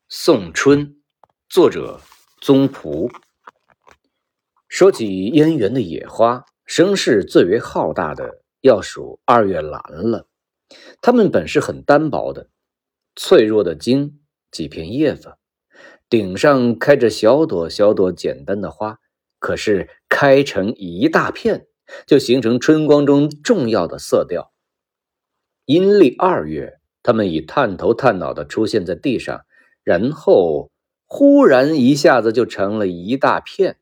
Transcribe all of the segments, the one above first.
宋春，作者宗璞。说起燕园的野花，声势最为浩大的要数二月兰了。它们本是很单薄的，脆弱的茎，几片叶子，顶上开着小朵小朵简单的花，可是开成一大片，就形成春光中重要的色调。阴历2月，它们已探头探脑地出现在地上，然后忽然一下子就成了一大片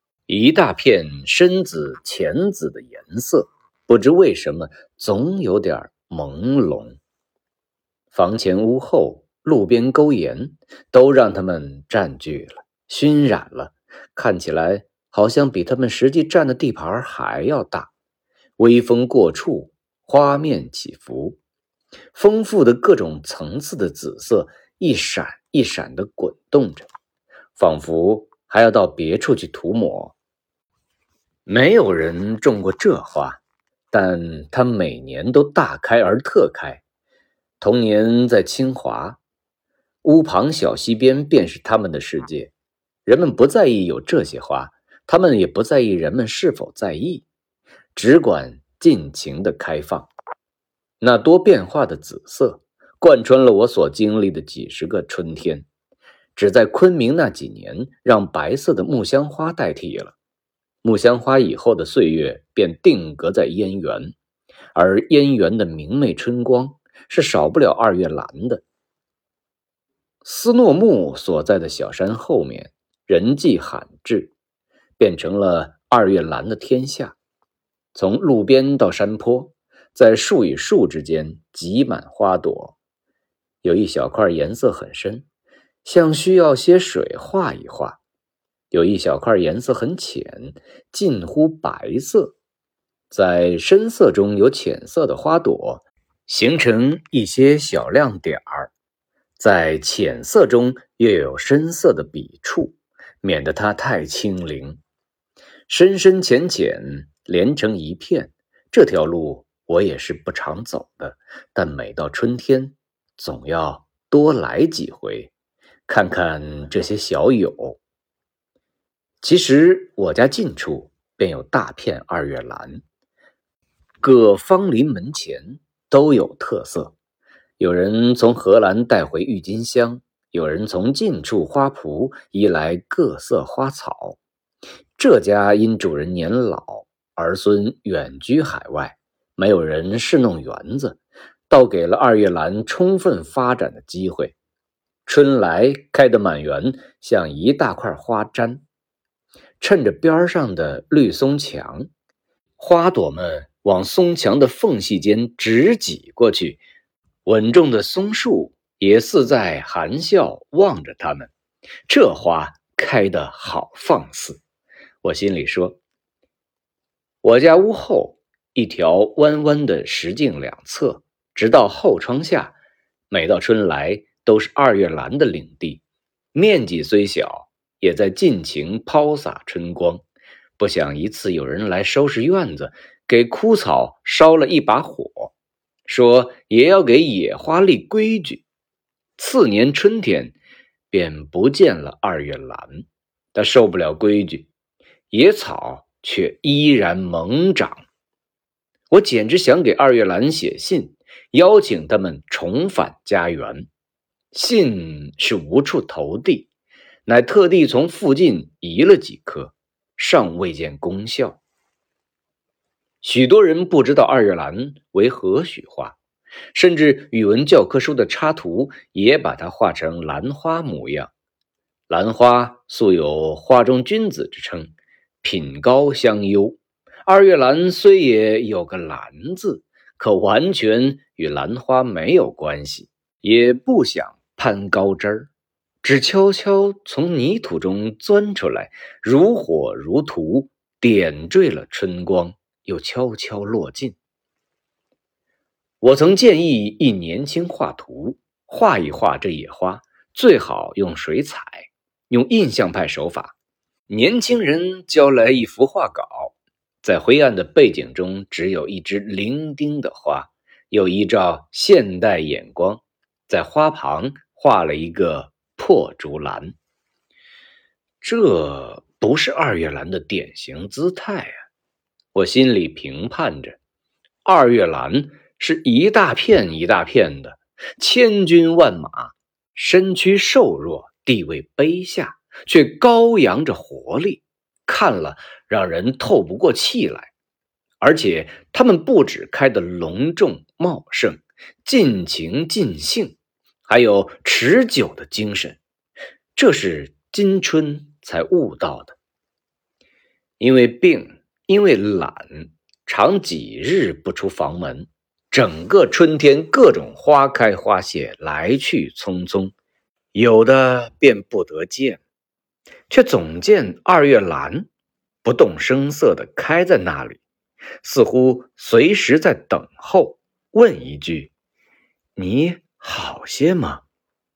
深紫浅紫的颜色，不知为什么总有点朦胧。房前屋后，路边沟沿，都让它们占据了，熏染了，看起来好像比它们实际占的地盘还要大。微风过处，花面起伏，丰富的各种层次的紫色一闪一闪地滚动着，仿佛还要到别处去涂抹。没有人种过这花，但它每年都大开而特开。童年在清华，屋旁小溪边便是他们的世界。人们不在意有这些花，他们也不在意人们是否在意，只管尽情地开放。那多变化的紫色贯穿了我所经历的几十个春天，只在昆明那几年让白色的木香花代替了。木香花以后的岁月便定格在燕园，而燕园的明媚春光是少不了二月兰的。斯诺木所在的小山后面人迹罕至，变成了二月兰的天下。从路边到山坡，在树与树之间挤满花朵，有一小块颜色很深，像需要些水画一画；有一小块颜色很浅，近乎白色。在深色中有浅色的花朵，形成一些小亮点儿；在浅色中又有深色的笔触，免得它太清灵。深深浅浅连成一片，这条路我也是不常走的，但每到春天总要多来几回，看看这些小友。其实我家近处便有大片二月兰，各芳邻门前都有特色。有人从荷兰带回郁金香，有人从近处花圃移来各色花草。这家因主人年老，儿孙远居海外，没有人侍弄园子，倒给了二月兰充分发展的机会。春来开得满园，像一大块花毡，趁着边上的绿松墙，花朵们往松墙的缝隙间直挤过去，稳重的松树也似在含笑望着它们。这花开得好放肆，我心里说。我家屋后一条弯弯的石径两侧，直到后窗下，每到春来都是二月兰的领地，面积虽小，也在尽情抛洒春光。不想一次有人来收拾院子，给枯草烧了一把火，说也要给野花立规矩。次年春天便不见了二月兰，他受不了规矩，野草却依然猛长。我简直想给二月兰写信，邀请他们重返家园。信是无处投递，乃特地从附近移了几棵，尚未见功效。许多人不知道二月兰为何许花，甚至语文教科书的插图也把它画成兰花模样。兰花素有花中君子之称，品高香优。二月兰虽也有个兰字，可完全与兰花没有关系，也不想攀高枝儿，只悄悄从泥土中钻出来，如火如荼，点缀了春光，又悄悄落尽。我曾建议一年轻画图，画一画这野花，最好用水彩，用印象派手法。年轻人交来一幅画稿，在灰暗的背景中只有一只伶仃的花，又依照现代眼光，在花旁画了一个破竹篮。这不是二月兰的典型姿态啊！我心里评判着，二月兰是一大片一大片的，千军万马，身躯瘦弱，地位卑下，却高扬着活力，看了让人透不过气来。而且他们不只开得隆重茂盛，尽情尽兴，还有持久的精神，这是今春才悟到的。因为病，因为懒，常几日不出房门，整个春天各种花开花谢，来去匆匆，有的便不得见，却总见二月兰不动声色地开在那里，似乎随时在等候，问一句：你好些吗？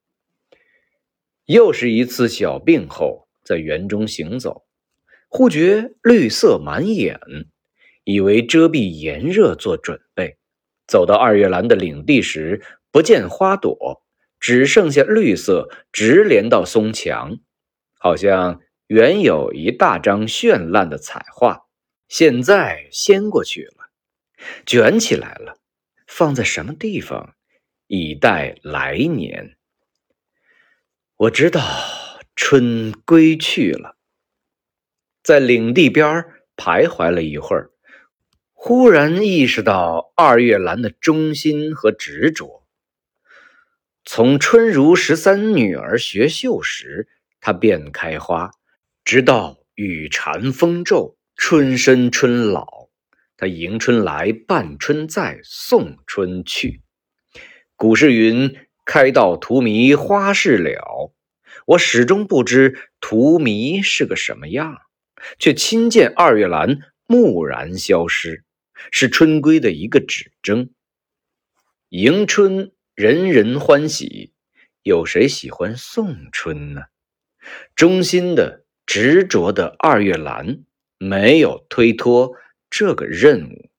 又是一次小病后，在园中行走，忽觉绿色满眼，以为遮蔽炎热做准备。走到二月兰的领地时，不见花朵，只剩下绿色直连到松墙，好像原有一大张绚烂的彩画，现在掀过去了，卷起来了，放在什么地方，以待来年。我知道春归去了，在领地边徘徊了一会儿，忽然意识到二月兰的忠心和执着。从春如13女儿学绣时，她便开花，直到雨蝉风骤，春深春老，她迎春来，伴春在，送春去。古诗云：开到荼蘼花事了。我始终不知荼蘼是个什么样，却亲见二月兰蓦然消失，是春归的一个指征。迎春人人欢喜，有谁喜欢送春呢？忠心的执着的二月兰没有推脱这个任务。